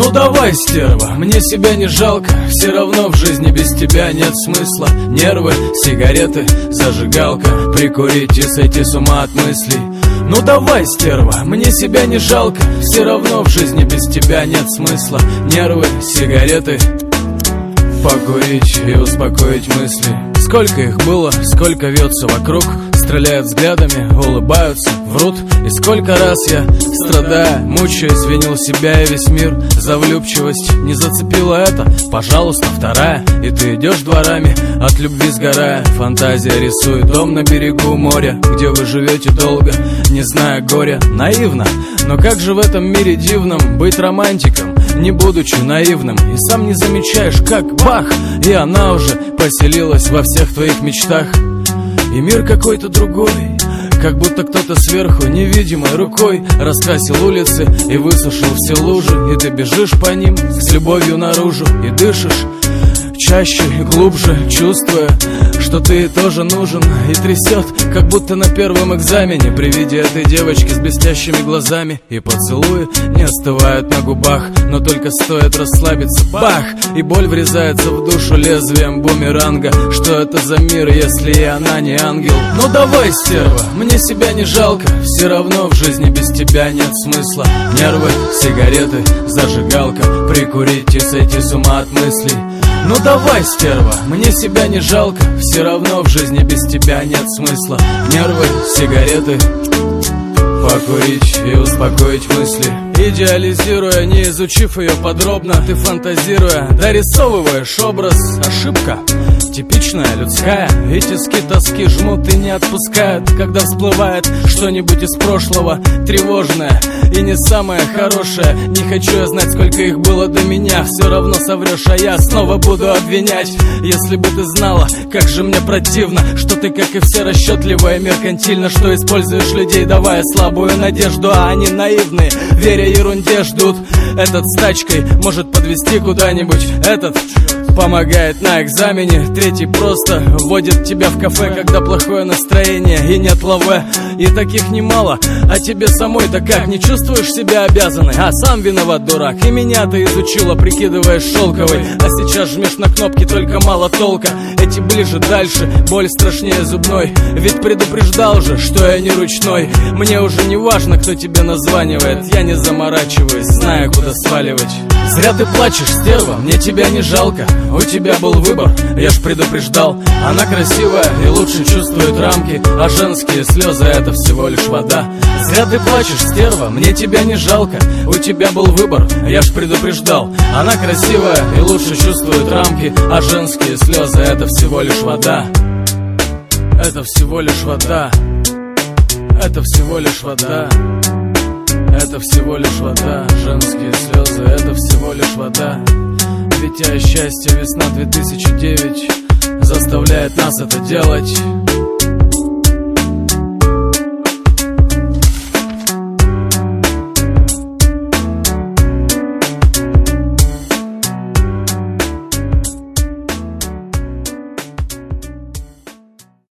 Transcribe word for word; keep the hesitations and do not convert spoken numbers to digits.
Ну давай, стерва, мне себя не жалко. Все равно в жизни без тебя нет смысла. Нервы, сигареты, зажигалка, прикурить и сойти с ума от мыслей. Ну давай, стерва, мне себя не жалко. Все равно в жизни без тебя нет смысла. Нервы, сигареты, покурить и успокоить мысли. Сколько их было, сколько вьется вокруг, стреляют взглядами, улыбаются, врут. И сколько раз я, страдая, мучаясь, винил себя и весь мир за влюбчивость. Не зацепила это, пожалуйста, вторая. И ты идешь дворами, от любви сгорая. Фантазия рисует дом на берегу моря, где вы живете долго, не зная горя. Наивно, но как же в этом мире дивном быть романтиком, не будучи наивным? И сам не замечаешь, как бах, и она уже поселилась во всех твоих мечтах. И мир какой-то другой, как будто кто-то сверху невидимой рукой раскрасил улицы и высушил все лужи. И ты бежишь по ним с любовью наружу и дышишь чаще и глубже, чувствуя, что ты тоже нужен. И трясет, как будто на первом экзамене, при виде этой девочки с блестящими глазами. И поцелуи не остывают на губах, но только стоит расслабиться, бах! И боль врезается в душу лезвием бумеранга. Что это за мир, если и она не ангел? Ну давай, стерва, мне себя не жалко. Все равно в жизни без тебя нет смысла. Нервы, сигареты, зажигалка, прикурить и сойти с ума от мыслей. Ну давай, стерва, мне себя не жалко. Все равно в жизни без тебя нет смысла. Нервы, сигареты, покурить и успокоить мысли. Идеализируя, не изучив ее подробно, ты фантазируя, дорисовываешь образ. Ошибка типичная, людская. И тиски тоски жмут и не отпускают, когда всплывает что-нибудь из прошлого тревожное и не самое хорошее. Не хочу я знать, сколько их было до меня. Все равно соврешь, а я снова буду обвинять. Если бы ты знала, как же мне противно, что ты, как и все, расчетливая и меркантильно, что используешь людей, давая слабую надежду, а они наивные, веря ерунде, ждут. Этот с тачкой может подвести куда-нибудь, этот помогает на экзамене, третий просто вводит тебя в кафе, когда плохое настроение и нет лаве. И таких немало, а тебе самой-то как? Не чувствуешь себя обязанной? А сам виноват, дурак. И меня ты изучила, прикидываешь шелковой, а сейчас жмешь на кнопки, только мало толка. Эти ближе, дальше, боль страшнее зубной. Ведь предупреждал же, что я не ручной. Мне уже не важно, кто тебе названивает, я не заморачиваюсь, знаю, куда сваливать. Зря ты плачешь, стерва, мне тебя не жалко. У тебя был выбор, я ж предупреждал. Она красивая и лучше чувствует рамки, а женские слезы — это всего лишь вода. Зря ты плачешь, стерва, мне тебя не жалко. У тебя был выбор, я ж предупреждал. Она красивая и лучше чувствует рамки, а женские слезы — это всего лишь вода. Это всего лишь вода. Это всего лишь вода. Это всего лишь вода. Женские слезы — это всего лишь вода. Дитя счастья, весна две тысячи девять заставляет нас это делать.